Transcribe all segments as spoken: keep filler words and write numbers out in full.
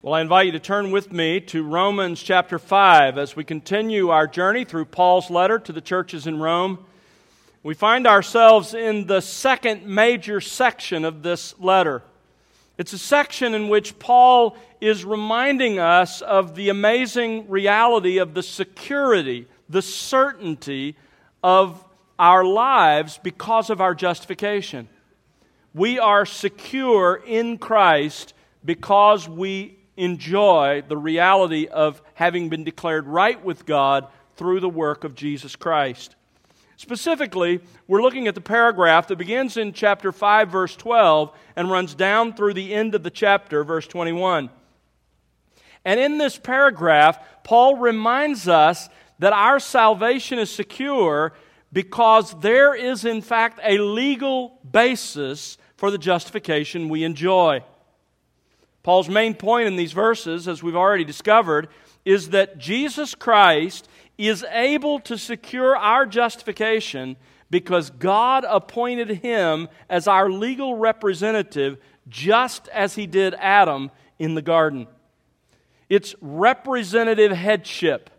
Well, I invite you to turn with me to Romans chapter five as we continue our journey through Paul's letter to the churches in Rome. We find ourselves in the second major section of this letter. It's a section in which Paul is reminding us of the amazing reality of the security, the certainty of our lives because of our justification. We are secure in Christ because we enjoy the reality of having been declared right with God through the work of Jesus Christ. Specifically, we're looking at the paragraph that begins in chapter five, verse twelve, and runs down through the end of the chapter, verse twenty-one. And in this paragraph, Paul reminds us that our salvation is secure because there is, in fact, a legal basis for the justification we enjoy. Paul's main point in these verses, as we've already discovered, is that Jesus Christ is able to secure our justification because God appointed Him as our legal representative just as He did Adam in the garden. It's representative headship.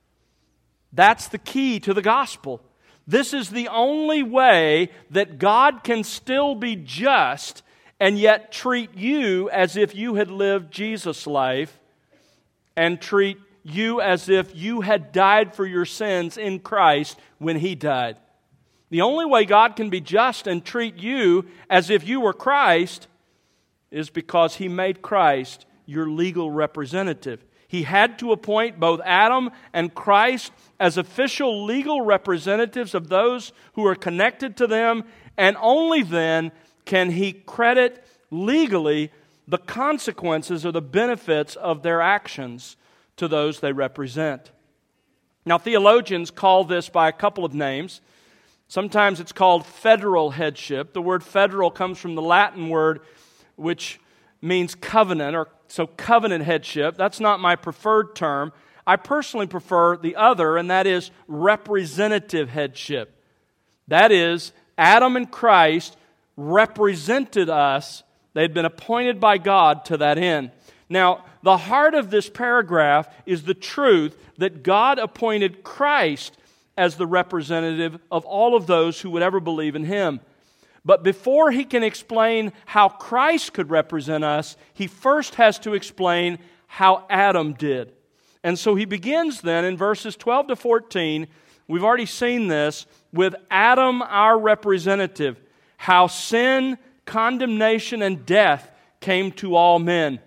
That's the key to the gospel. This is the only way that God can still be just and yet treat you as if you had lived Jesus' life and treat you as if you had died for your sins in Christ when He died. The only way God can be just and treat you as if you were Christ is because He made Christ your legal representative. He had to appoint both Adam and Christ as official legal representatives of those who are connected to them, and only then can He credit legally the consequences or the benefits of their actions to those they represent. Now, theologians call this by a couple of names. Sometimes it's called federal headship. The word federal comes from the Latin word which means covenant, or so covenant headship. That's not my preferred term. I personally prefer the other, and that is representative headship. That is, Adam and Christ represented us. They'd been appointed by God to that end. Now, the heart of this paragraph is the truth that God appointed Christ as the representative of all of those who would ever believe in Him. But before he can explain how Christ could represent us, he first has to explain how Adam did. And so he begins then in verses twelve to fourteen, we've already seen this, with Adam, our representative, how sin, condemnation, and death came to all men.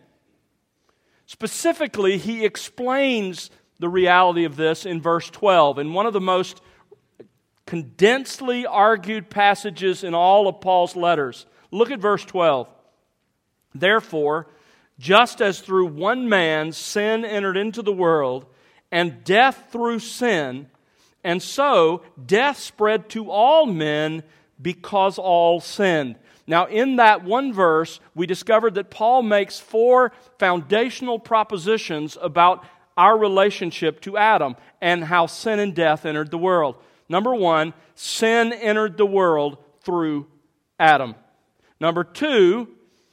Specifically, he explains the reality of this in verse twelve, in one of the most condensedly argued passages in all of Paul's letters. Look at verse twelve. Therefore, just as through one man sin entered into the world, and death through sin, and so death spread to all men because all sinned. Now, in that one verse, we discovered that Paul makes four foundational propositions about our relationship to Adam and how sin and death entered the world. Number one, sin entered the world through Adam. Number two,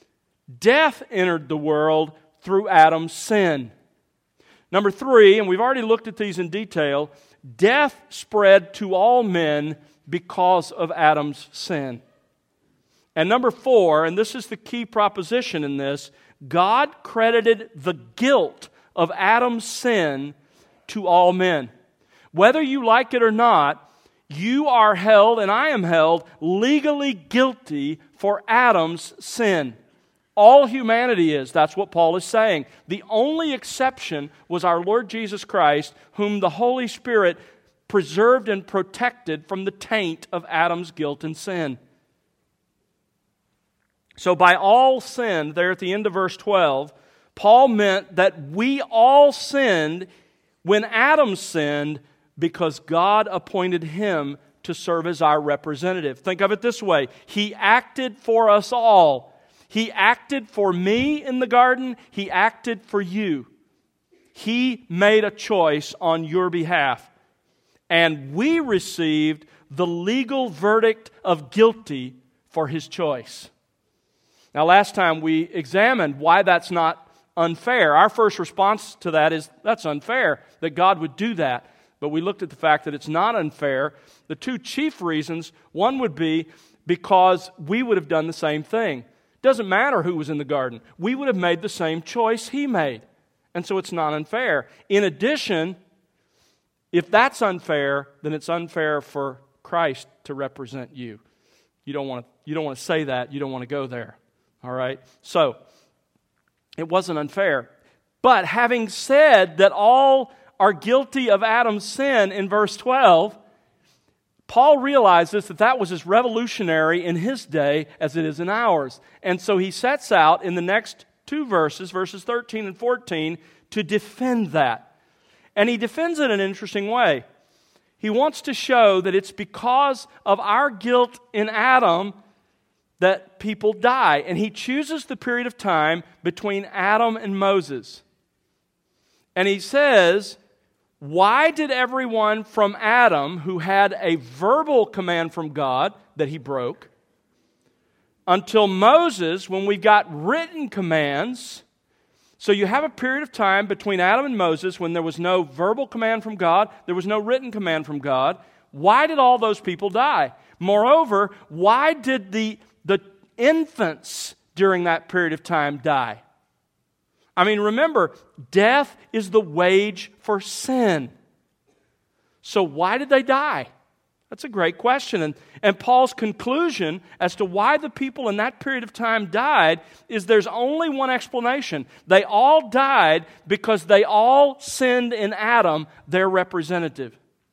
death entered the world through Adam's sin. Number three, and we've already looked at these in detail, death spread to all men because of Adam's sin. And number four, and this is the key proposition in this, God credited the guilt of Adam's sin to all men. Whether you like it or not, you are held, and I am held, legally guilty for Adam's sin. All humanity is. That's what Paul is saying. The only exception was our Lord Jesus Christ, whom the Holy Spirit preserved and protected from the taint of Adam's guilt and sin. So by all sinned, there at the end of verse twelve, Paul meant that we all sinned when Adam sinned because God appointed him to serve as our representative. Think of it this way. He acted for us all. He acted for me in the garden. He acted for you. He made a choice on your behalf. And we received the legal verdict of guilty for His choice. Now, last time we examined why that's not unfair. Our first response to that is, that's unfair, that God would do that. But we looked at the fact that it's not unfair. The two chief reasons, one would be because we would have done the same thing. It doesn't matter who was in the garden. We would have made the same choice he made. And so it's not unfair. In addition, if that's unfair, then it's unfair for Christ to represent you. You don't want to, you don't want to say that. You don't want to go there. All right? So, it wasn't unfair. But having said that all are guilty of Adam's sin in verse twelve, Paul realizes that that was as revolutionary in his day as it is in ours. And so he sets out in the next two verses, verses thirteen and fourteen, to defend that. And he defends it in an interesting way. He wants to show that it's because of our guilt in Adam that people die. And he chooses the period of time between Adam and Moses. And he says, why did everyone from Adam who had a verbal command from God that he broke, until Moses, when we got written commands? So you have a period of time between Adam and Moses when there was no verbal command from God, there was no written command from God. Why did all those people die? Moreover, why did the, the infants during that period of time die? I mean, remember, death is the wage for sin. So why did they die? That's a great question. And, and Paul's conclusion as to why the people in that period of time died is there's only one explanation. They all died because they all sinned in Adam, their representative.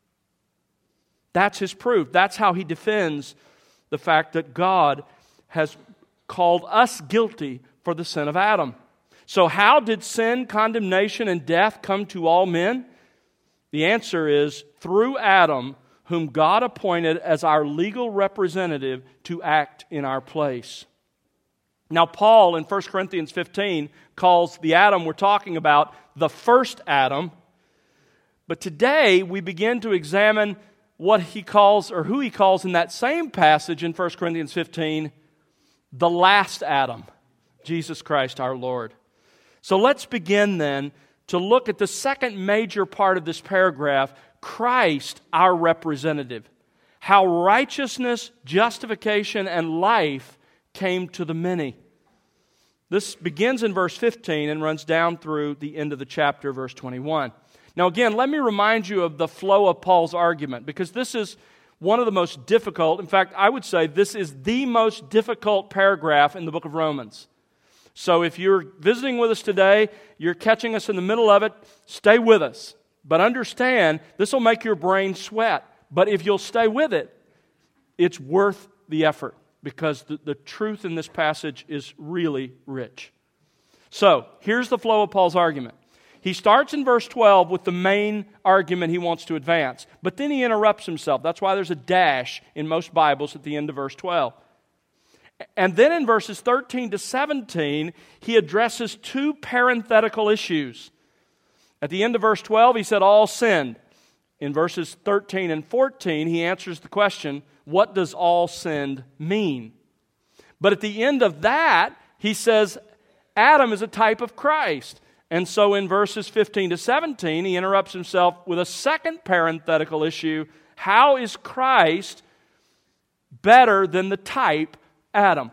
That's his proof. That's how he defends the fact that God has called us guilty for the sin of Adam. So how did sin, condemnation, and death come to all men? The answer is through Adam, whom God appointed as our legal representative to act in our place. Now, Paul in First Corinthians fifteen calls the Adam we're talking about the first Adam. But today we begin to examine what he calls, or who he calls in that same passage in First Corinthians fifteen, the last Adam, Jesus Christ our Lord. So let's begin then to look at the second major part of this paragraph, Christ, our representative. How righteousness, justification, and life came to the many. This begins in verse fifteen and runs down through the end of the chapter, verse twenty-one. Now again, let me remind you of the flow of Paul's argument, because this is one of the most difficult, in fact, I would say this is the most difficult paragraph in the book of Romans. So if you're visiting with us today, you're catching us in the middle of it, stay with us. But understand, this will make your brain sweat. But if you'll stay with it, it's worth the effort, because the, the truth in this passage is really rich. So, here's the flow of Paul's argument. He starts in verse twelve with the main argument he wants to advance, but then he interrupts himself. That's why there's a dash in most Bibles at the end of verse twelve. And then in verses thirteen to seventeen, he addresses two parenthetical issues. At the end of verse twelve, he said, all sinned. In verses thirteen and fourteen, he answers the question, what does all sinned mean? But at the end of that, he says, Adam is a type of Christ. And so in verses fifteen to seventeen, he interrupts himself with a second parenthetical issue. How is Christ better than the type Adam?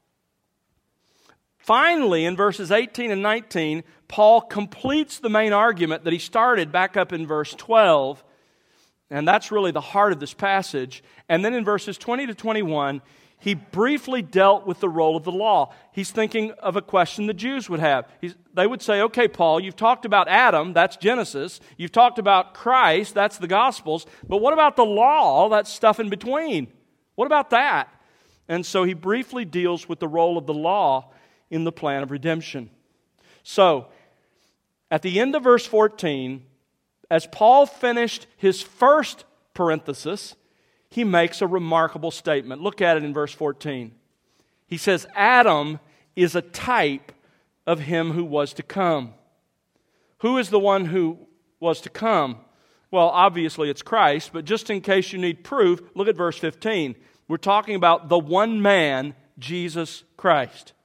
Finally, in verses eighteen and nineteen, Paul completes the main argument that he started back up in verse twelve, and that's really the heart of this passage. And then in verses twenty to twenty-one, he briefly dealt with the role of the law. He's thinking of a question the Jews would have. He's, they would say, okay, Paul, you've talked about Adam, that's Genesis. You've talked about Christ, that's the Gospels. But what about the law, all that stuff in between? What about that? And so he briefly deals with the role of the law in the plan of redemption. So, at the end of verse fourteen, as Paul finished his first parenthesis, he makes a remarkable statement. Look at it in verse fourteen. He says, Adam is a type of him who was to come. Who is the one who was to come? Well, obviously it's Christ, but just in case you need proof, look at verse fifteen. We're talking about the one man, Jesus Christ.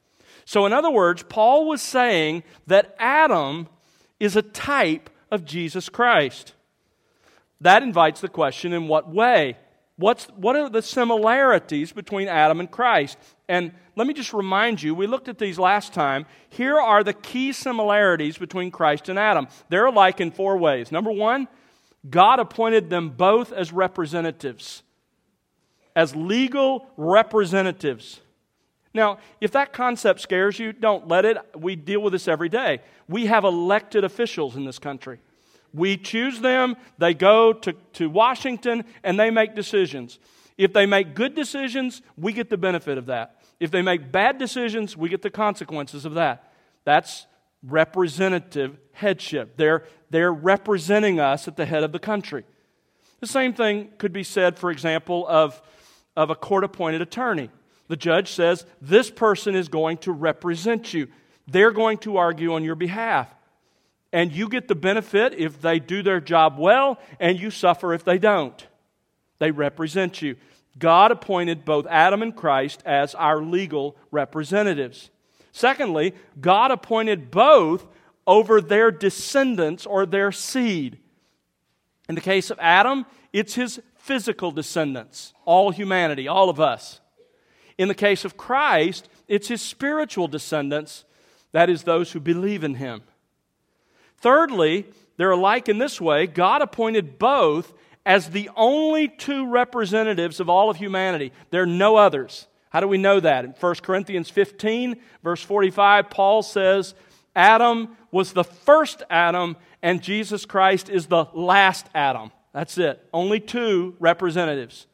So in other words, Paul was saying that Adam is a type of Jesus Christ. That invites the question, in what way? What's, what are the similarities between Adam and Christ? And let me just remind you, we looked at these last time. Here are the key similarities between Christ and Adam. They're alike in four ways. Number one, God appointed them both as representatives, as legal representatives. Now, if that concept scares you, don't let it. We deal with this every day. We have elected officials in this country. We choose them, they go to, to Washington, and they make decisions. If they make good decisions, we get the benefit of that. If they make bad decisions, we get the consequences of that. That's representative headship. They're, they're representing us at the head of the country. The same thing could be said, for example, of, of a court-appointed attorney. The judge says, this person is going to represent you. They're going to argue on your behalf. And you get the benefit if they do their job well, and you suffer if they don't. They represent you. God appointed both Adam and Christ as our legal representatives. Secondly, God appointed both over their descendants or their seed. In the case of Adam, it's his physical descendants, all humanity, all of us. In the case of Christ, it's his spiritual descendants, that is, those who believe in him. Thirdly, they're alike in this way. God appointed both as the only two representatives of all of humanity. There are no others. How do we know that? In First Corinthians fifteen, verse forty-five, Paul says, Adam was the first Adam, and Jesus Christ is the last Adam. That's it. Only two representatives.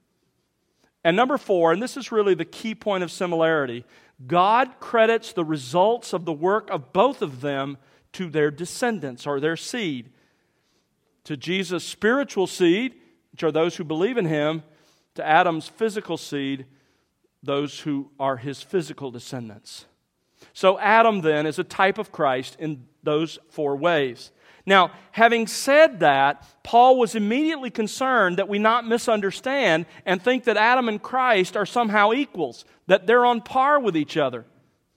And number four, and this is really the key point of similarity, God credits the results of the work of both of them to their descendants or their seed. To Jesus' spiritual seed, which are those who believe in him, to Adam's physical seed, those who are his physical descendants. So Adam then is a type of Christ in those four ways. Now, having said that, Paul was immediately concerned that we not misunderstand and think that Adam and Christ are somehow equals, that they're on par with each other.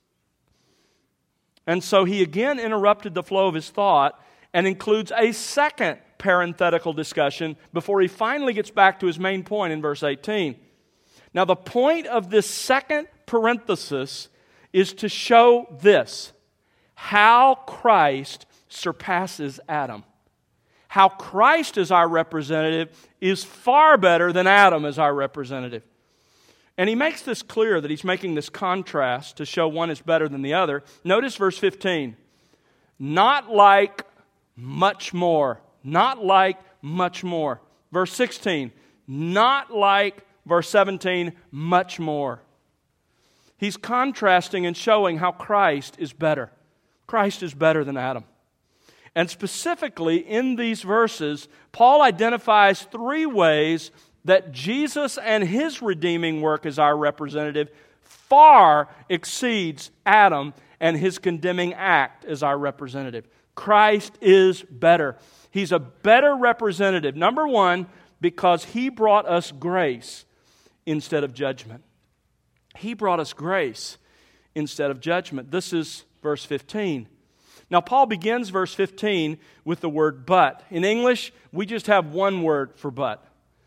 And so he again interrupted the flow of his thought and includes a second parenthetical discussion before he finally gets back to his main point in verse eighteen. Now, the point of this second parenthesis is to show this: how Christ surpasses Adam. How Christ as our representative is far better than Adam as our representative. And he makes this clear that he's making this contrast to show one is better than the other. Notice verse fifteen. Not like, much more. Not like, much more. Verse sixteen. Not like, verse seventeen, much more. He's contrasting and showing how Christ is better. Christ is better than Adam. And specifically in these verses, Paul identifies three ways that Jesus and his redeeming work as our representative far exceeds Adam and his condemning act as our representative. Christ is better. He's a better representative. Number one, because he brought us grace instead of judgment. He brought us grace instead of judgment. This is verse fifteen. Now, Paul begins verse fifteen with the word but. In English, we just have one word for but.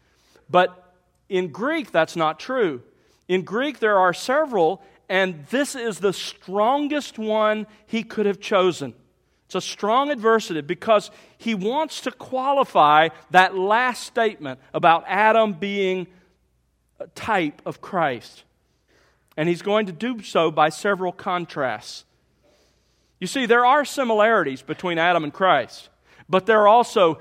But in Greek, that's not true. In Greek, there are several, and this is the strongest one he could have chosen. It's a strong adversative because he wants to qualify that last statement about Adam being a type of Christ. And he's going to do so by several contrasts. You see, there are similarities between Adam and Christ, but there are also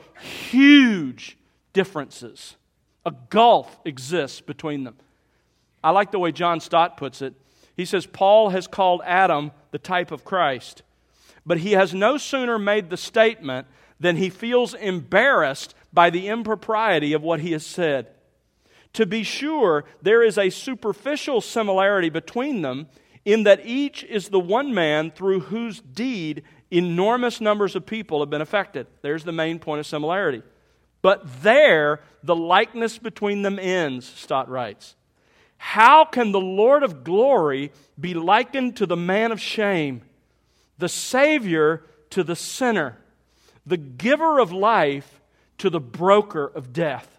huge differences. A gulf exists between them. I like the way John Stott puts it. He says, Paul has called Adam the type of Christ, but he has no sooner made the statement than he feels embarrassed by the impropriety of what he has said. To be sure, there is a superficial similarity between them in that each is the one man through whose deed enormous numbers of people have been affected. There's the main point of similarity. But there, the likeness between them ends, Stott writes. How can the Lord of glory be likened to the man of shame, the Savior to the sinner, the giver of life to the broker of death?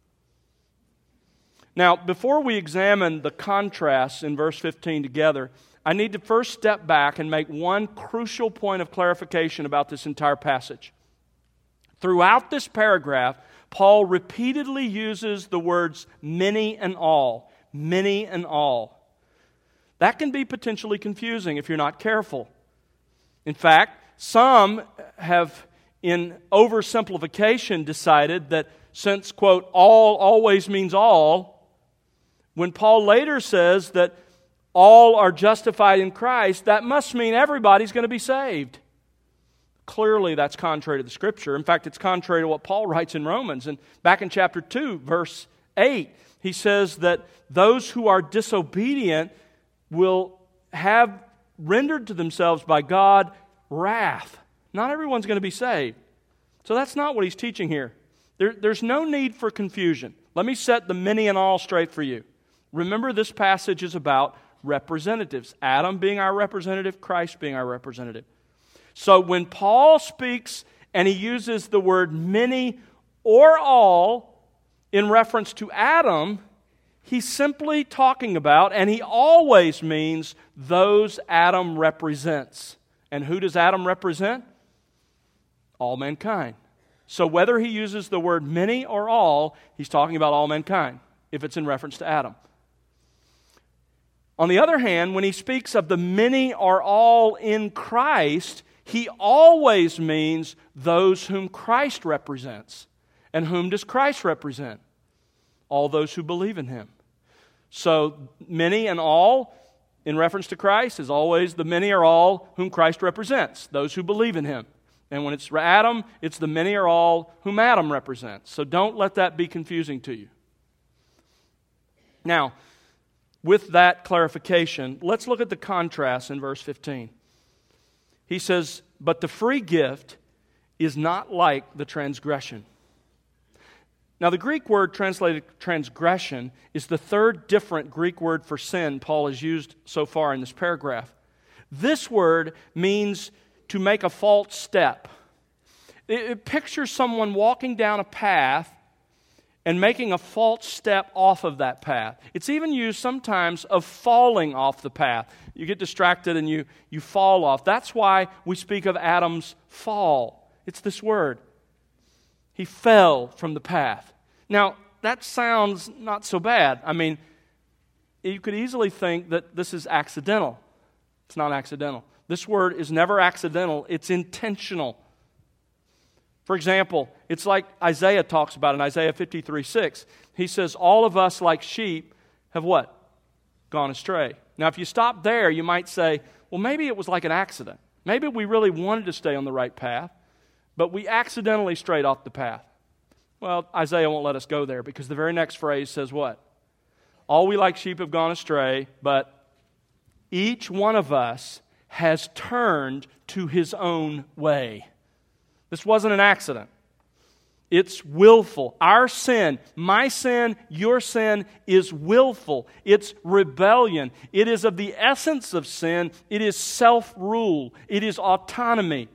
Now, before we examine the contrasts in verse fifteen together, I need to first step back and make one crucial point of clarification about this entire passage. Throughout this paragraph, Paul repeatedly uses the words many and all, many and all. That can be potentially confusing if you're not careful. In fact, some have, in oversimplification, decided that since, quote, all always means all, when Paul later says that all are justified in Christ, that must mean everybody's going to be saved. Clearly, that's contrary to the Scripture. In fact, it's contrary to what Paul writes in Romans. And back in chapter two, verse eight, he says that those who are disobedient will have rendered to themselves by God wrath. Not everyone's going to be saved. So that's not what he's teaching here. There, there's no need for confusion. Let me set the many and all straight for you. Remember, this passage is about representatives. Adam being our representative, Christ being our representative. So when Paul speaks and he uses the word many or all in reference to Adam, he's simply talking about, and he always means, those Adam represents. And who does Adam represent? All mankind. So whether he uses the word many or all, he's talking about all mankind, if it's in reference to Adam. On the other hand, when he speaks of the many or all in Christ, he always means those whom Christ represents. And whom does Christ represent? All those who believe in Him. So many and all in reference to Christ is always the many or all whom Christ represents, those who believe in Him. And when it's Adam, it's the many or all whom Adam represents. So don't let that be confusing to you. Now, with that clarification, let's look at the contrast in verse fifteen. He says, but the free gift is not like the transgression. Now, the Greek word translated transgression is the third different Greek word for sin Paul has used so far in this paragraph. This word means to make a false step. It, it pictures someone walking down a path and making a false step off of that path. It's even used sometimes of falling off the path. You get distracted and you, you fall off. That's why we speak of Adam's fall. It's this word. He fell from the path. Now, that sounds not so bad. I mean, you could easily think that this is accidental. It's not accidental. This word is never accidental. It's intentional. For example, it's like Isaiah talks about in Isaiah fifty-three six. He says, all of us like sheep have what? Gone astray. Now, if you stop there, you might say, well, maybe it was like an accident. Maybe we really wanted to stay on the right path, but we accidentally strayed off the path. Well, Isaiah won't let us go there because the very next phrase says what? All we like sheep have gone astray, but each one of us has turned to his own way. This wasn't an accident. It's willful. Our sin, my sin, your sin is willful. It's rebellion. It is of the essence of sin. It is self-rule. It is autonomy.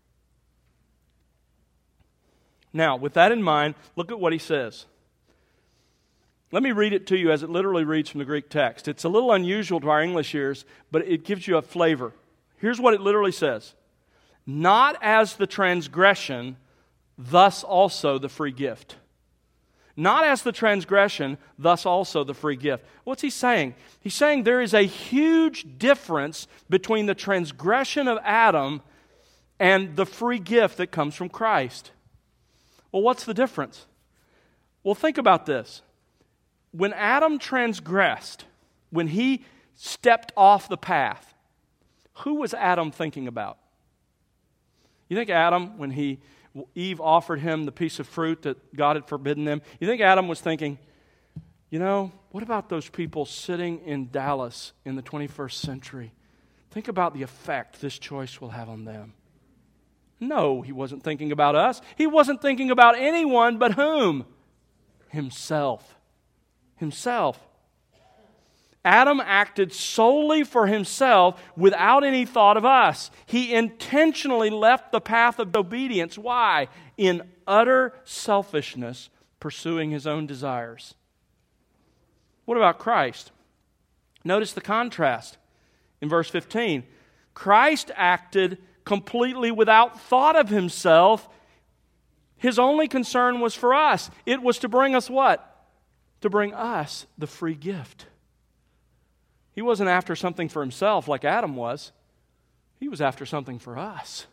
Now, with that in mind, look at what he says. Let me read it to you as it literally reads from the Greek text. It's a little unusual to our English ears, but it gives you a flavor. Here's what it literally says. Not as the transgression, thus also the free gift. Not as the transgression, thus also the free gift. What's he saying? He's saying there is a huge difference between the transgression of Adam and the free gift that comes from Christ. Well, what's the difference? Well, think about this. When Adam transgressed, when he stepped off the path, who was Adam thinking about? You think Adam, when he Eve offered him the piece of fruit that God had forbidden them, you think Adam was thinking, you know, what about those people sitting in Dallas in the twenty-first century? Think about the effect this choice will have on them. No, he wasn't thinking about us. He wasn't thinking about anyone but whom? Himself. Himself. Adam acted solely for himself without any thought of us. He intentionally left the path of obedience. Why? In utter selfishness, pursuing his own desires. What about Christ? Notice the contrast in verse fifteen. Christ acted completely without thought of himself. His only concern was for us. It was to bring us what? To bring us the free gift. He wasn't after something for himself like Adam was. He was after something for us.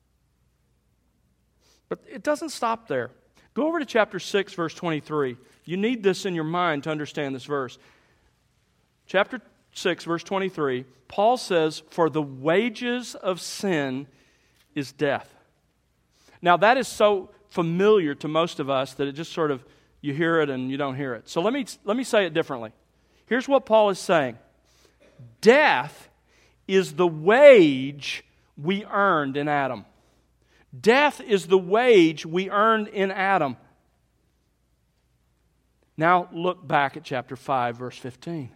But it doesn't stop there. Go over to chapter six, verse twenty-three. You need this in your mind to understand this verse. Chapter six, verse twenty-three, Paul says, "For the wages of sin is death." Now that is so familiar to most of us that it just sort of, you hear it and you don't hear it. So let me, let me say it differently. Here's what Paul is saying. Death is the wage we earned in Adam. Death is the wage we earned in Adam. Now look back at chapter five, verse fifteen.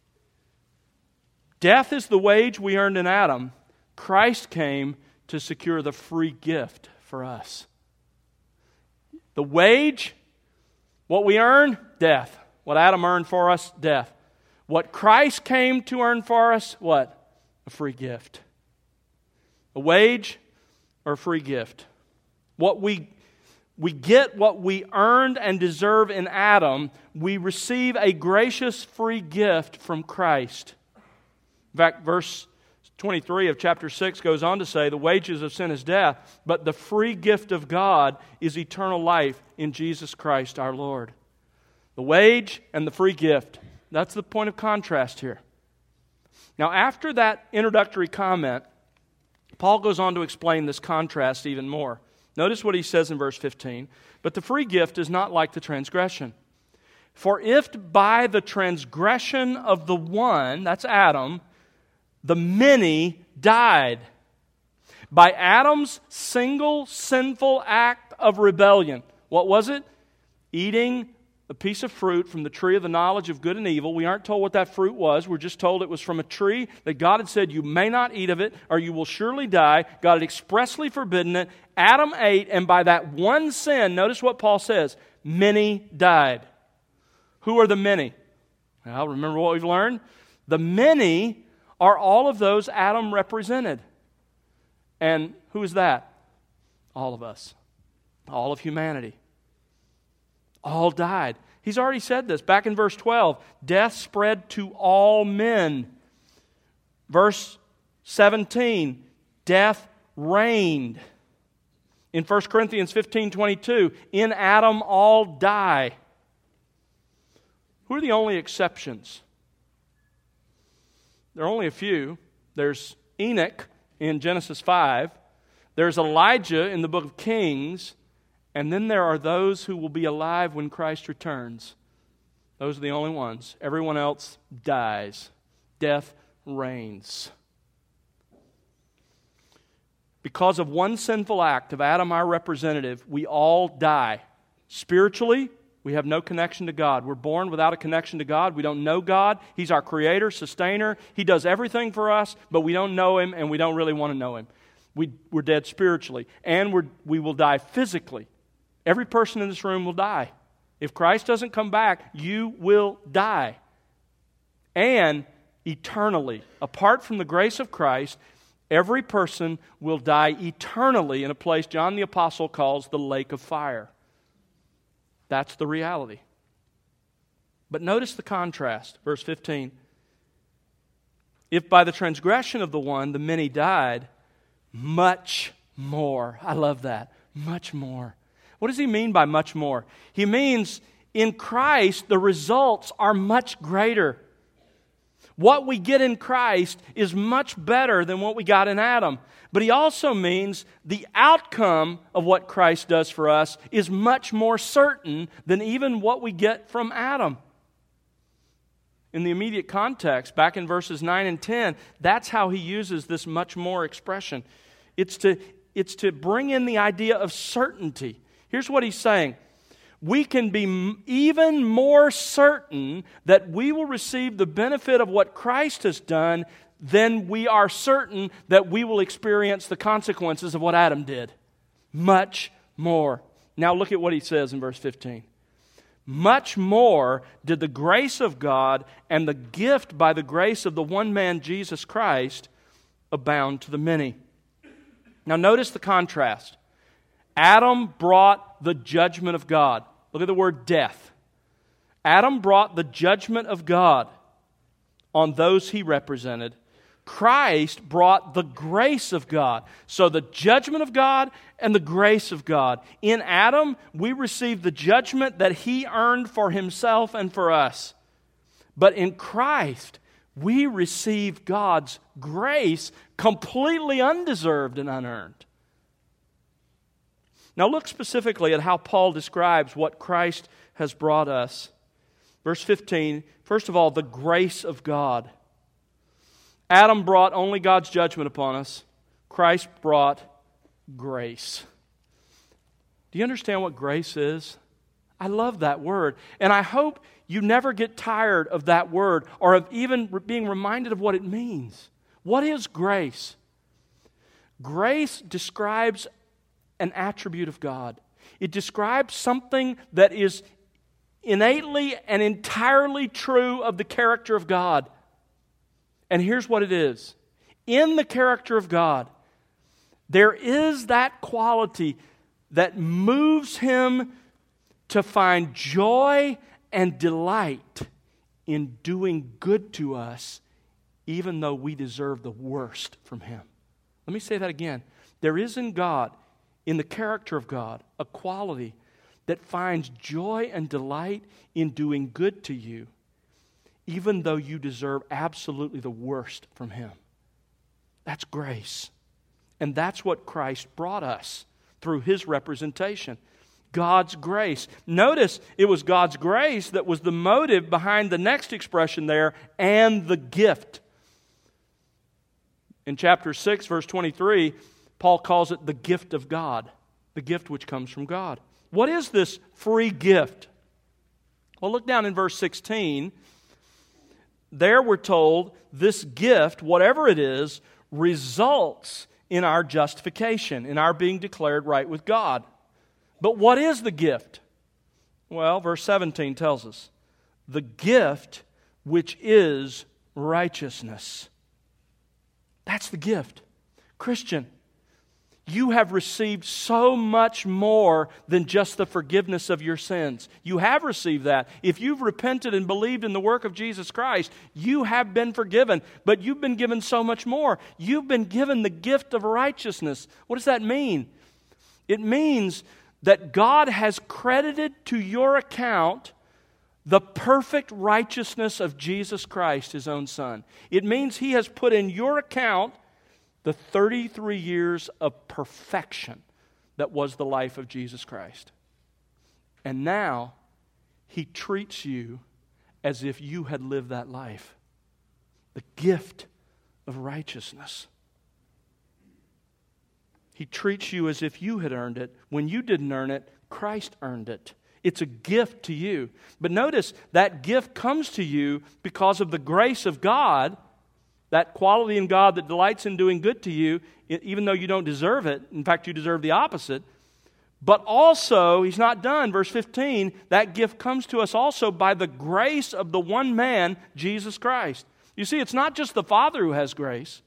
Death is the wage we earned in Adam. Christ came to secure the free gift for us. The wage, what we earn, death. What Adam earned for us, death. What Christ came to earn for us, what? A free gift. A wage or a free gift. What we we get what we earned and deserve in Adam, we receive a gracious free gift from Christ. In fact, verse twenty-three of chapter six goes on to say, the wages of sin is death, but the free gift of God is eternal life in Jesus Christ our Lord. The wage and the free gift. That's the point of contrast here. Now, after that introductory comment, Paul goes on to explain this contrast even more. Notice what he says in verse fifteen. But the free gift is not like the transgression. For if by the transgression of the one, that's Adam, the many died. By Adam's single sinful act of rebellion. What was it? Eating a piece of fruit from the tree of the knowledge of good and evil. We aren't told what that fruit was. We're just told it was from a tree that God had said, you may not eat of it or you will surely die. God had expressly forbidden it. Adam ate, and by that one sin, notice what Paul says, many died. Who are the many? Well, remember what we've learned? The many are all of those Adam represented. And who is that? All of us. All of humanity. All died. He's already said this. Back in verse twelve, death spread to all men. Verse seventeen, death reigned. In First Corinthians fifteen twenty-two, in Adam all die. Who are the only exceptions? There are only a few. There's Enoch in Genesis five. There's Elijah in the book of Kings. And then there are those who will be alive when Christ returns. Those are the only ones. Everyone else dies. Death reigns. Because of one sinful act of Adam, our representative, we all die. Spiritually, we have no connection to God. We're born without a connection to God. We don't know God. He's our creator, sustainer. He does everything for us, but we don't know Him and we don't really want to know Him. We, we're dead spiritually. And we're, we will die physically. Every person in this room will die. If Christ doesn't come back, you will die. And eternally, apart from the grace of Christ, every person will die eternally in a place John the Apostle calls the lake of fire. That's the reality. But notice the contrast, verse fifteen. If by the transgression of the one the many died, much more. I love that. Much more. What does he mean by much more? He means in Christ the results are much greater. What we get in Christ is much better than what we got in Adam. But he also means the outcome of what Christ does for us is much more certain than even what we get from Adam. In the immediate context, back in verses nine and ten, that's how he uses this much more expression. It's to, it's to bring in the idea of certainty. Here's what he's saying. we can be m- even more certain that we will receive the benefit of what Christ has done than we are certain that we will experience the consequences of what Adam did. Much more. Now look at what he says in verse fifteen. Much more did the grace of God and the gift by the grace of the one man, Jesus Christ, abound to the many. Now notice the contrast. Adam brought the judgment of God. Look at the word death. Adam brought the judgment of God on those he represented. Christ brought the grace of God. So the judgment of God and the grace of God. In Adam, we received the judgment that he earned for himself and for us. But in Christ, we receive God's grace completely undeserved and unearned. Now look specifically at how Paul describes what Christ has brought us. Verse fifteen, first of all, the grace of God. Adam brought only God's judgment upon us. Christ brought grace. Do you understand what grace is? I love that word. And I hope you never get tired of that word or of even being reminded of what it means. What is grace? Grace describes an attribute of God. It describes something that is innately and entirely true of the character of God. And here's what it is. In the character of God, there is that quality that moves Him to find joy and delight in doing good to us, even though we deserve the worst from Him. Let me say that again. There is in God, in the character of God, a quality that finds joy and delight in doing good to you, even though you deserve absolutely the worst from Him. That's grace. And that's what Christ brought us through His representation. God's grace. Notice it was God's grace that was the motive behind the next expression there, and the gift. In chapter six, verse twenty-three, Paul calls it the gift of God, the gift which comes from God. What is this free gift? Well, look down in verse sixteen. There we're told this gift, whatever it is, results in our justification, in our being declared right with God. But what is the gift? Well, verse seventeen tells us, the gift which is righteousness. That's the gift. Christian, you have received so much more than just the forgiveness of your sins. You have received that. If you've repented and believed in the work of Jesus Christ, you have been forgiven. But you've been given so much more. You've been given the gift of righteousness. What does that mean? It means that God has credited to your account the perfect righteousness of Jesus Christ, His own Son. It means He has put in your account the thirty-three years of perfection that was the life of Jesus Christ. And now, He treats you as if you had lived that life. The gift of righteousness. He treats you as if you had earned it. When you didn't earn it, Christ earned it. It's a gift to you. But notice, that gift comes to you because of the grace of God, that quality in God that delights in doing good to you, even though you don't deserve it. In fact, you deserve the opposite. But also, He's not done. Verse fifteen, that gift comes to us also by the grace of the one man, Jesus Christ. You see, it's not just the Father who has grace.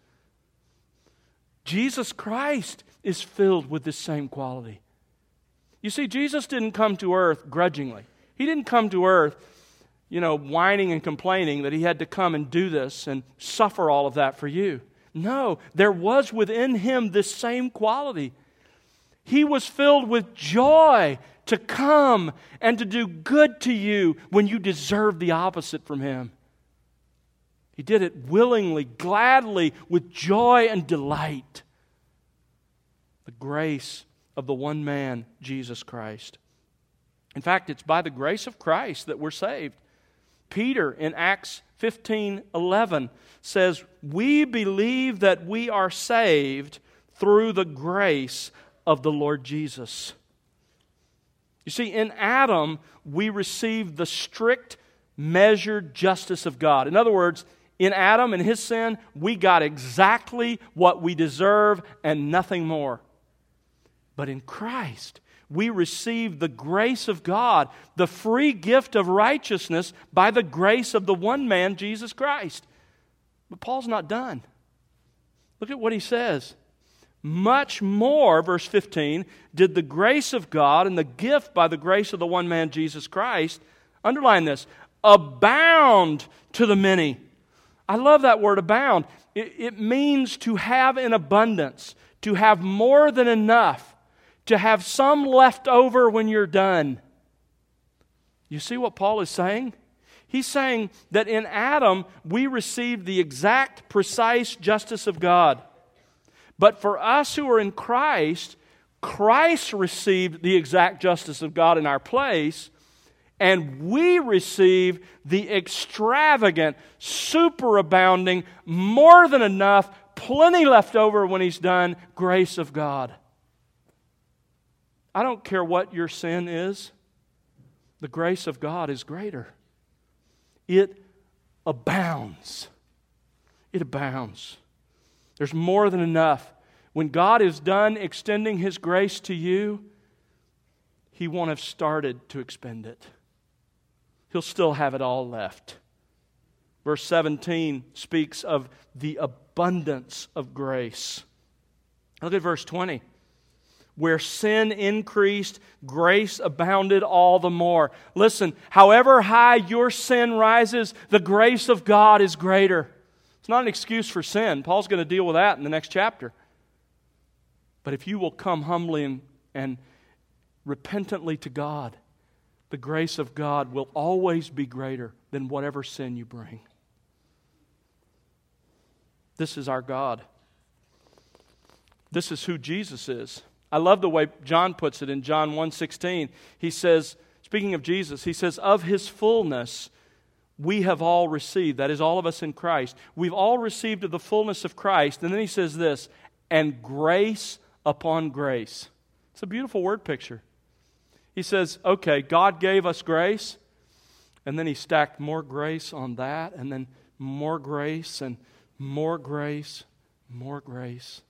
Jesus Christ is filled with this same quality. You see, Jesus didn't come to earth grudgingly. He didn't come to earth, you know, whining and complaining that He had to come and do this and suffer all of that for you. No, there was within Him this same quality. He was filled with joy to come and to do good to you when you deserved the opposite from Him. He did it willingly, gladly, with joy and delight. The grace of the one man, Jesus Christ. In fact, it's by the grace of Christ that we're saved. Peter in Acts fifteen eleven says, "We believe that we are saved through the grace of the Lord Jesus." You see, in Adam, we received the strict, measured justice of God. In other words, in Adam and his sin, we got exactly what we deserve and nothing more. But in Christ, we receive the grace of God, the free gift of righteousness by the grace of the one man, Jesus Christ. But Paul's not done. Look at what he says. Much more, verse fifteen, did the grace of God and the gift by the grace of the one man, Jesus Christ, underline this, abound to the many. I love that word abound. It, it means to have in abundance, to have more than enough, to have some left over when you're done. You see what Paul is saying? He's saying that in Adam, we received the exact, precise justice of God. But for us who are in Christ, Christ received the exact justice of God in our place, and we receive the extravagant, superabounding, more than enough, plenty left over when He's done, grace of God. I don't care what your sin is, the grace of God is greater. It abounds. It abounds. There's more than enough. When God is done extending His grace to you, He won't have started to expend it. He'll still have it all left. Verse seventeen speaks of the abundance of grace. Look at verse twenty. Where sin increased, grace abounded all the more. Listen, however high your sin rises, the grace of God is greater. It's not an excuse for sin. Paul's going to deal with that in the next chapter. But if you will come humbly and, and repentantly to God, the grace of God will always be greater than whatever sin you bring. This is our God. This is who Jesus is. I love the way John puts it in John one sixteen. He says, speaking of Jesus, he says, of His fullness we have all received. That is, all of us in Christ. We've all received of the fullness of Christ. And then he says this, and grace upon grace. It's a beautiful word picture. He says, okay, God gave us grace, and then He stacked more grace on that, and then more grace, and more grace, more grace.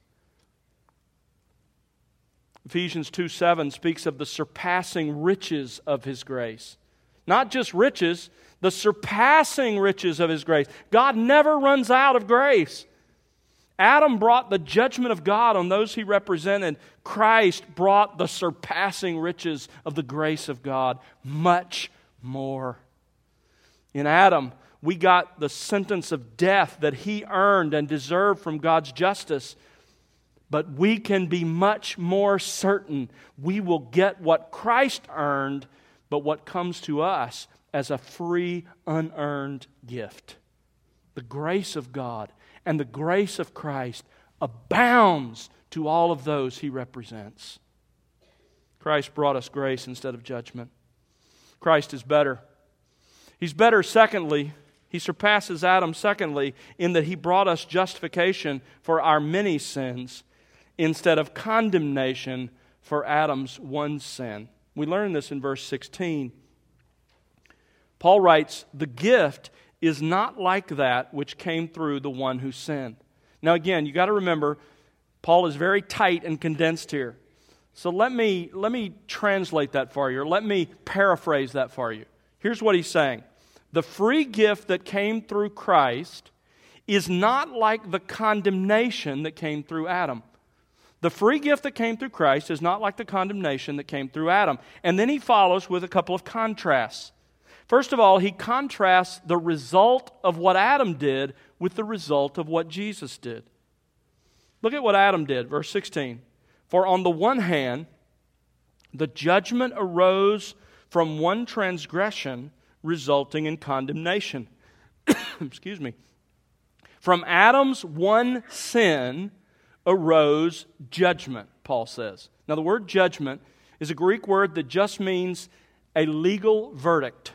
Ephesians two seven speaks of the surpassing riches of His grace. Not just riches, the surpassing riches of His grace. God never runs out of grace. Adam brought the judgment of God on those he represented. Christ brought the surpassing riches of the grace of God. Much more. In Adam, we got the sentence of death that he earned and deserved from God's justice. But we can be much more certain we will get what Christ earned, but what comes to us as a free, unearned gift. The grace of God and the grace of Christ abounds to all of those He represents. Christ brought us grace instead of judgment. Christ is better. He's better, secondly, He surpasses Adam, secondly, in that He brought us justification for our many sins instead of condemnation for Adam's one sin. We learn this in verse sixteen. Paul writes, the gift is not like that which came through the one who sinned. Now again, you got to remember, Paul is very tight and condensed here. So let me, let me translate that for you, or let me paraphrase that for you. Here's what he's saying. The free gift that came through Christ is not like the condemnation that came through Adam. The free gift that came through Christ is not like the condemnation that came through Adam. And then he follows with a couple of contrasts. First of all, he contrasts the result of what Adam did with the result of what Jesus did. Look at what Adam did, verse sixteen. For on the one hand, the judgment arose from one transgression, resulting in condemnation. Excuse me. From Adam's one sin arose judgment, Paul says. Now, the word judgment is a Greek word that just means a legal verdict.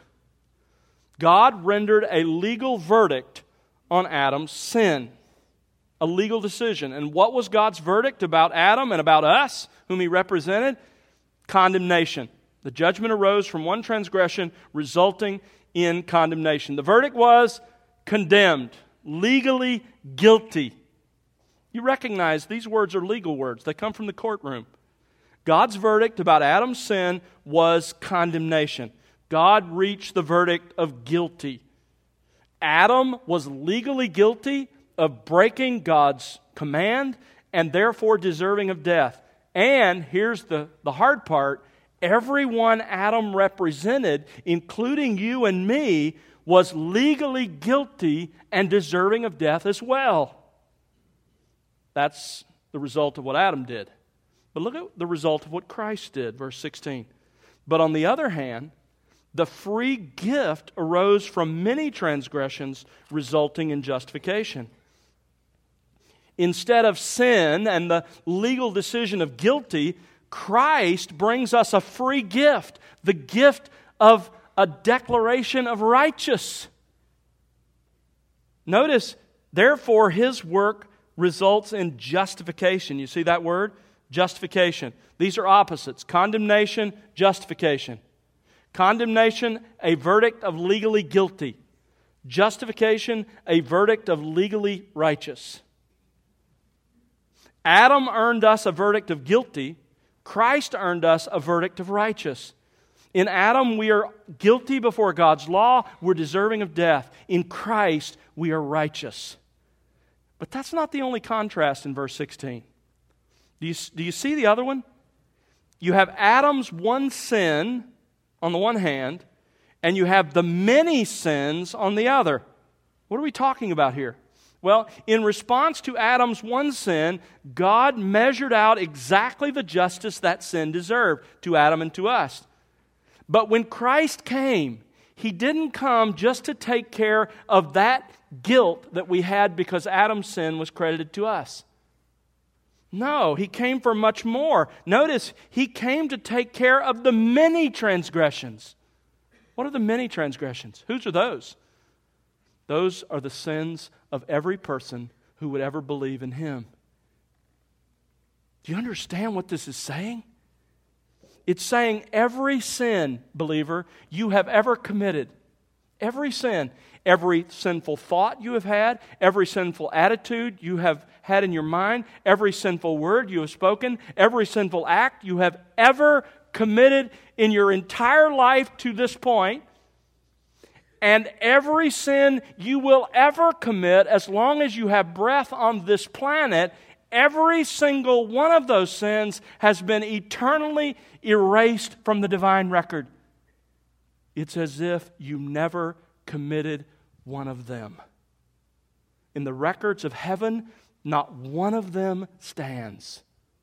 God rendered a legal verdict on Adam's sin. A legal decision. And what was God's verdict about Adam and about us, whom He represented? Condemnation. The judgment arose from one transgression, resulting in condemnation. The verdict was condemned, legally guilty. You recognize these words are legal words. They come from the courtroom. God's verdict about Adam's sin was condemnation. God reached the verdict of guilty. Adam was legally guilty of breaking God's command and therefore deserving of death. And here's the, the hard part. Everyone Adam represented, including you and me, was legally guilty and deserving of death as well. That's the result of what Adam did. But look at the result of what Christ did, verse sixteen. But on the other hand, the free gift arose from many transgressions, resulting in justification. Instead of sin and the legal decision of guilty, Christ brings us a free gift, the gift of a declaration of righteous. Notice, therefore, His work results in justification. You see that word? Justification. These are opposites. Condemnation, justification. Condemnation, a verdict of legally guilty. Justification, a verdict of legally righteous. Adam earned us a verdict of guilty. Christ earned us a verdict of righteous. In Adam, we are guilty before God's law. We're deserving of death. In Christ, we are righteous. But that's not the only contrast in verse sixteen. Do you, do you see the other one? You have Adam's one sin on the one hand, and you have the many sins on the other. What are we talking about here? Well, in response to Adam's one sin, God measured out exactly the justice that sin deserved to Adam and to us. But when Christ came, He didn't come just to take care of that guilt that we had because Adam's sin was credited to us. No, He came for much more. Notice, He came to take care of the many transgressions. What are the many transgressions? Whose are those? Those are the sins of every person who would ever believe in Him. Do you understand what this is saying? It's saying every sin, believer, you have ever committed, every sin, every sinful thought you have had, every sinful attitude you have had in your mind, every sinful word you have spoken, every sinful act you have ever committed in your entire life to this point, and every sin you will ever commit as long as you have breath on this planet, every single one of those sins has been eternally erased from the divine record. It's as if you never committed one of them. In the records of heaven, not one of them stands.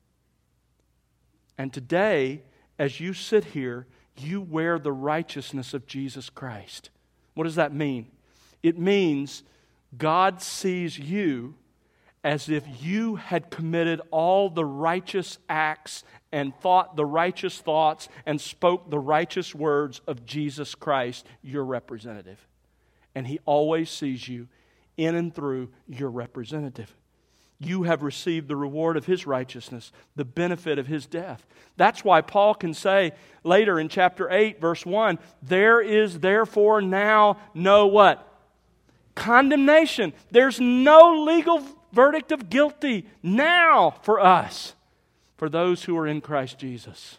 And today, as you sit here, you wear the righteousness of Jesus Christ. What does that mean? It means God sees you as if you had committed all the righteous acts and thought the righteous thoughts and spoke the righteous words of Jesus Christ, your representative. And He always sees you in and through your representative. You have received the reward of His righteousness, the benefit of His death. That's why Paul can say later in chapter eight, verse one, there is therefore now no what? Condemnation. There's no legal verdict of guilty now for us, for those who are in Christ Jesus.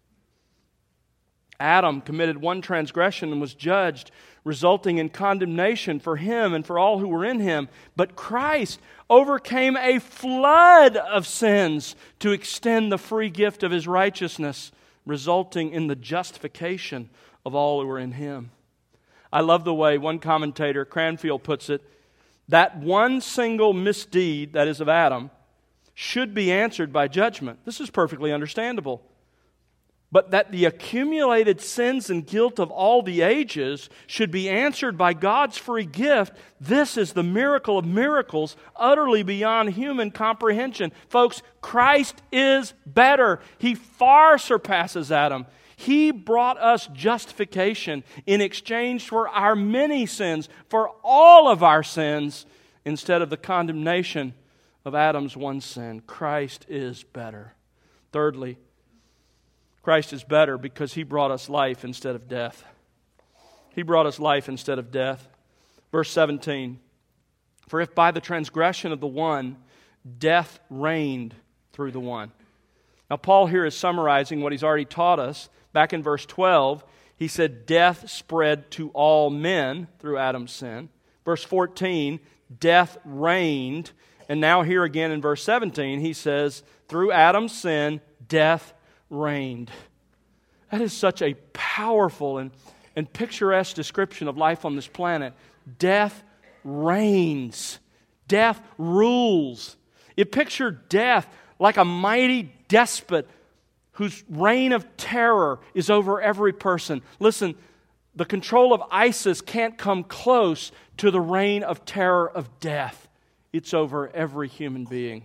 Adam committed one transgression and was judged, resulting in condemnation for him and for all who were in him. But Christ overcame a flood of sins to extend the free gift of His righteousness, resulting in the justification of all who were in Him. I love the way one commentator, Cranfield, puts it, that one single misdeed, that is of Adam, should be answered by judgment. This is perfectly understandable. But that the accumulated sins and guilt of all the ages should be answered by God's free gift, this is the miracle of miracles, utterly beyond human comprehension. Folks, Christ is better. He far surpasses Adam. He brought us justification in exchange for our many sins, for all of our sins, instead of the condemnation of Adam's one sin. Christ is better. Thirdly, Christ is better because He brought us life instead of death. He brought us life instead of death. Verse seventeen, for if by the transgression of the one, death reigned through the one. Now Paul here is summarizing what he's already taught us. Back in verse twelve, he said death spread to all men through Adam's sin. Verse fourteen, death reigned. And now here again in verse seventeen, he says, through Adam's sin, death reigned. That is such a powerful and, and picturesque description of life on this planet. Death reigns. Death rules. You picture death like a mighty despot whose reign of terror is over every person. Listen, the control of ISIS can't come close to the reign of terror of death. It's over every human being.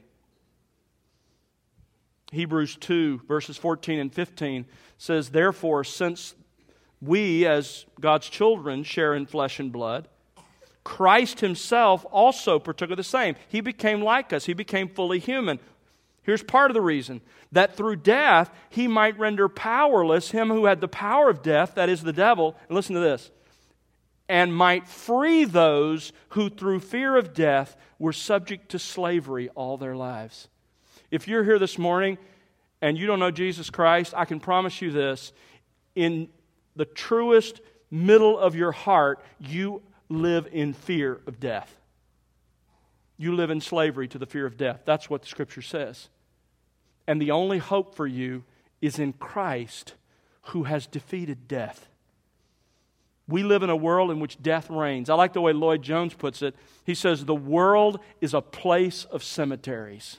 Hebrews two, verses fourteen and fifteen says, therefore, since we as God's children share in flesh and blood, Christ Himself also partook of the same. He became like us. He became fully human. Here's part of the reason. That through death, He might render powerless him who had the power of death, that is the devil. And listen to this. And might free those who through fear of death were subject to slavery all their lives. If you're here this morning and you don't know Jesus Christ, I can promise you this. In the truest middle of your heart, you live in fear of death. You live in slavery to the fear of death. That's what the Scripture says. And the only hope for you is in Christ, who has defeated death. We live in a world in which death reigns. I like the way Lloyd Jones puts it. He says, the world is a place of cemeteries.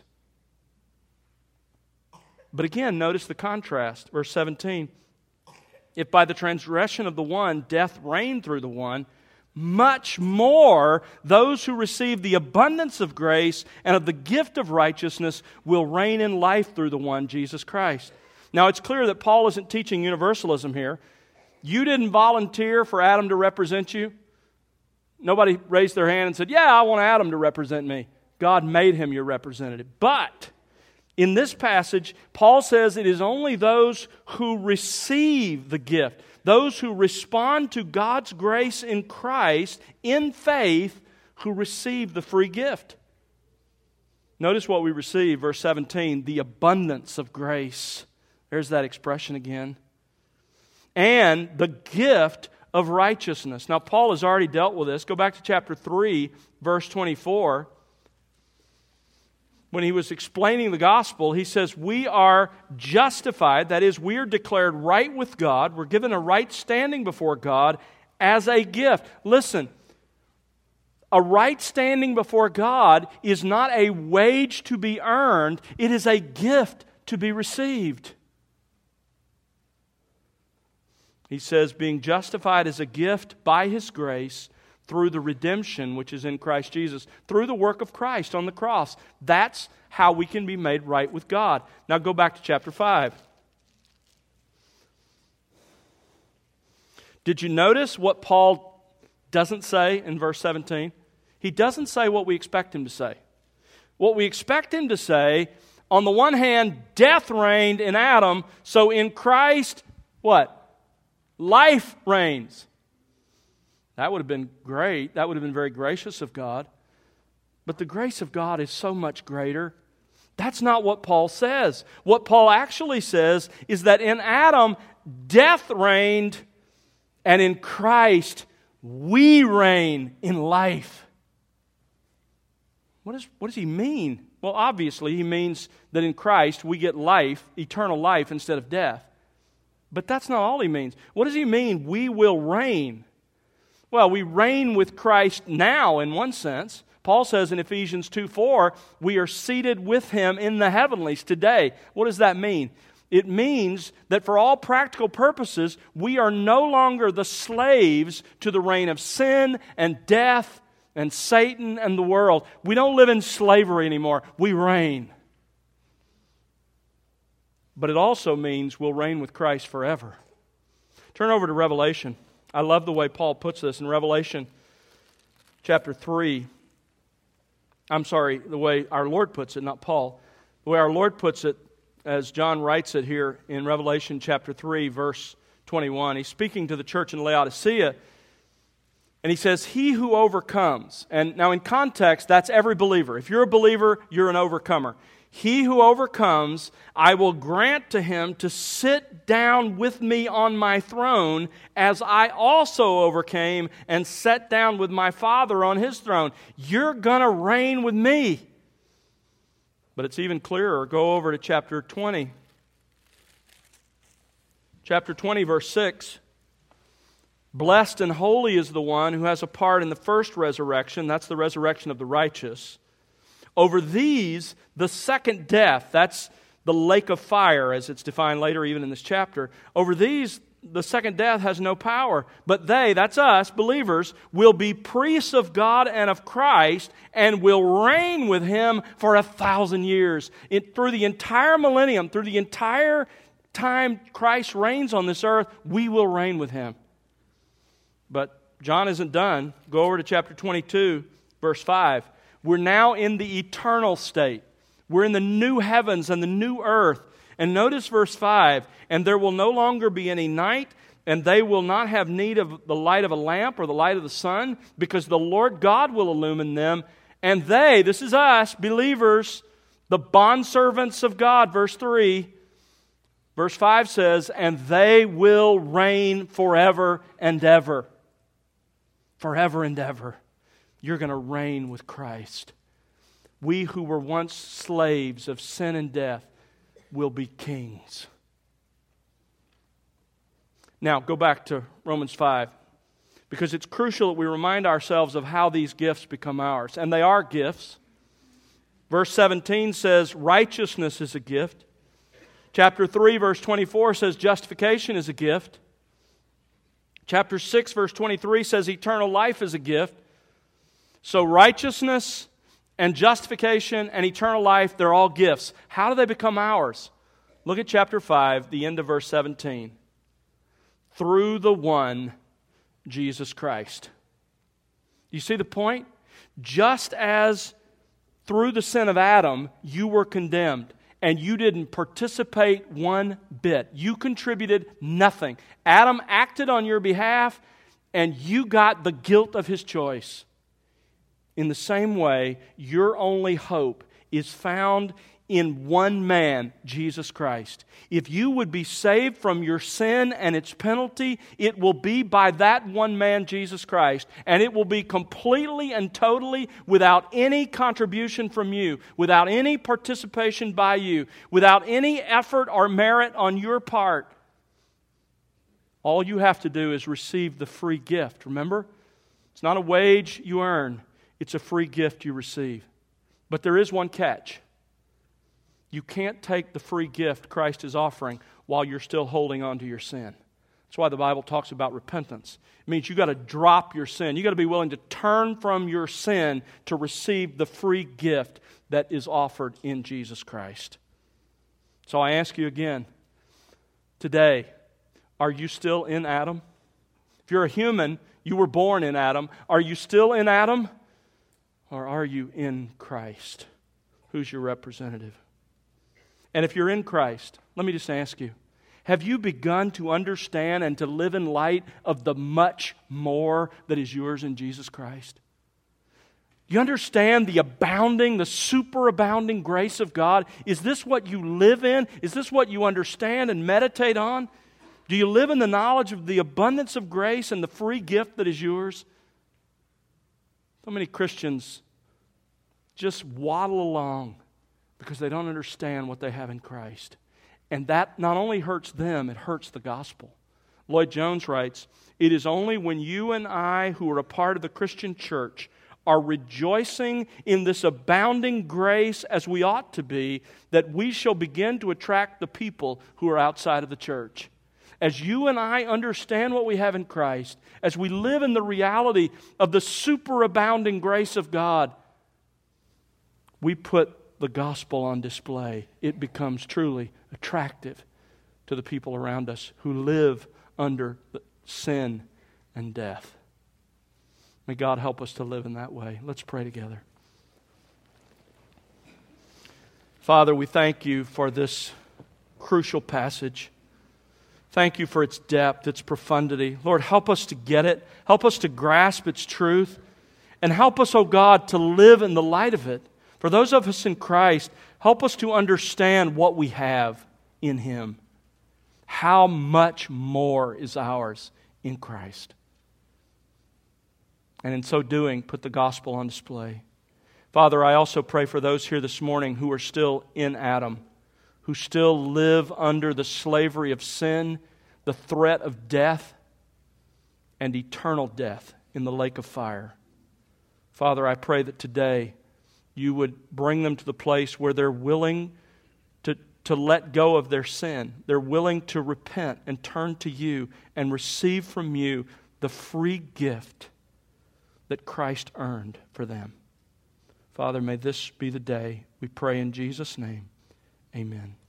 But again, notice the contrast. Verse seventeen. If by the transgression of the one, death reigned through the one, much more those who receive the abundance of grace and of the gift of righteousness will reign in life through the one, Jesus Christ. Now it's clear that Paul isn't teaching universalism here. You didn't volunteer for Adam to represent you. Nobody raised their hand and said, yeah, I want Adam to represent me. God made him your representative. But in this passage, Paul says it is only those who receive the gift, those who respond to God's grace in Christ in faith, who receive the free gift. Notice what we receive, verse seventeen, the abundance of grace. There's that expression again. And the gift of righteousness. Now, Paul has already dealt with this. Go back to chapter three, verse twenty-four. When he was explaining the gospel, he says, we are justified, that is, we are declared right with God. We're given a right standing before God as a gift. Listen, a right standing before God is not a wage to be earned, it is a gift to be received. He says, being justified as a gift by His grace through the redemption which is in Christ Jesus, through the work of Christ on the cross. That's how we can be made right with God. Now go back to chapter five. Did you notice what Paul doesn't say in verse seventeen? He doesn't say what we expect him to say. What we expect him to say, on the one hand, death reigned in Adam, so in Christ, what? Life reigns. That would have been great. That would have been very gracious of God. But the grace of God is so much greater. That's not what Paul says. What Paul actually says is that in Adam, death reigned, and in Christ, we reign in life. What, is, what does he mean? Well, obviously, he means that in Christ, we get life, eternal life, instead of death. But that's not all he means. What does he mean, we will reign? Well, we reign with Christ now in one sense. Paul says in Ephesians two four, we are seated with Him in the heavenlies today. What does that mean? It means that for all practical purposes, we are no longer the slaves to the reign of sin and death and Satan and the world. We don't live in slavery anymore. We reign. But it also means we'll reign with Christ forever. Turn over to Revelation. I love the way Paul puts this in Revelation chapter three. I'm sorry, the way our Lord puts it, not Paul. The way our Lord puts it as John writes it here in Revelation chapter three, verse twenty-one. He's speaking to the church in Laodicea, and he says, "He who overcomes," and now in context, that's every believer. If you're a believer, you're an overcomer. "He who overcomes, I will grant to him to sit down with me on my throne, as I also overcame and sat down with my Father on His throne." You're going to reign with me. But it's even clearer. Go over to chapter twenty. Chapter twenty, verse six. "Blessed and holy is the one who has a part in the first resurrection." That's the resurrection of the righteous. "Over these, the second death," that's the lake of fire as it's defined later even in this chapter. "Over these, the second death has no power. But they," that's us, believers, "will be priests of God and of Christ and will reign with Him for a thousand years." It, through the entire millennium, through the entire time Christ reigns on this earth, we will reign with Him. But John isn't done. Go over to chapter twenty-two, verse five. We're now in the eternal state. We're in the new heavens and the new earth. And notice verse five. "And there will no longer be any night, and they will not have need of the light of a lamp or the light of the sun, because the Lord God will illumine them. And they," this is us, believers, the bondservants of God, verse three. Verse five says, "And they will reign forever and ever." Forever and ever. You're going to reign with Christ. We who were once slaves of sin and death will be kings. Now, go back to Romans five, because it's crucial that we remind ourselves of how these gifts become ours. And they are gifts. Verse seventeen says righteousness is a gift. Chapter three, verse twenty-four says justification is a gift. Chapter six, verse twenty-three says eternal life is a gift. So righteousness and justification and eternal life, they're all gifts. How do they become ours? Look at chapter five, the end of verse seventeen. "Through the one, Jesus Christ." You see the point? Just as through the sin of Adam, you were condemned, and you didn't participate one bit. You contributed nothing. Adam acted on your behalf, and you got the guilt of his choice. In the same way, your only hope is found in one man, Jesus Christ. If you would be saved from your sin and its penalty, it will be by that one man, Jesus Christ. And it will be completely and totally without any contribution from you, without any participation by you, without any effort or merit on your part. All you have to do is receive the free gift. Remember? It's not a wage you earn. It's a free gift you receive. But there is one catch. You can't take the free gift Christ is offering while you're still holding on to your sin. That's why the Bible talks about repentance. It means you've got to drop your sin. You've got to be willing to turn from your sin to receive the free gift that is offered in Jesus Christ. So I ask you again, today, are you still in Adam? If you're a human, you were born in Adam. Are you still in Adam? Or are you in Christ? Who's your representative? And if you're in Christ, let me just ask you, have you begun to understand and to live in light of the much more that is yours in Jesus Christ? You understand the abounding, the superabounding grace of God? Is this what you live in? Is this what you understand and meditate on? Do you live in the knowledge of the abundance of grace and the free gift that is yours? So many Christians just waddle along because they don't understand what they have in Christ. And that not only hurts them, it hurts the gospel. Lloyd Jones writes, "It is only when you and I, who are a part of the Christian church, are rejoicing in this abounding grace as we ought to be, that we shall begin to attract the people who are outside of the church." As you and I understand what we have in Christ, as we live in the reality of the superabounding grace of God, we put the gospel on display. It becomes truly attractive to the people around us who live under sin and death. May God help us to live in that way. Let's pray together. Father, we thank you for this crucial passage. Thank you for its depth, its profundity. Lord, help us to get it. Help us to grasp its truth. And help us, oh God, to live in the light of it. For those of us in Christ, help us to understand what we have in Him. How much more is ours in Christ. And in so doing, put the gospel on display. Father, I also pray for those here this morning who are still in Adam, who still live under the slavery of sin, the threat of death, and eternal death in the lake of fire. Father, I pray that today you would bring them to the place where they're willing to, to let go of their sin. They're willing to repent and turn to you and receive from you the free gift that Christ earned for them. Father, may this be the day. We pray in Jesus' name. Amen.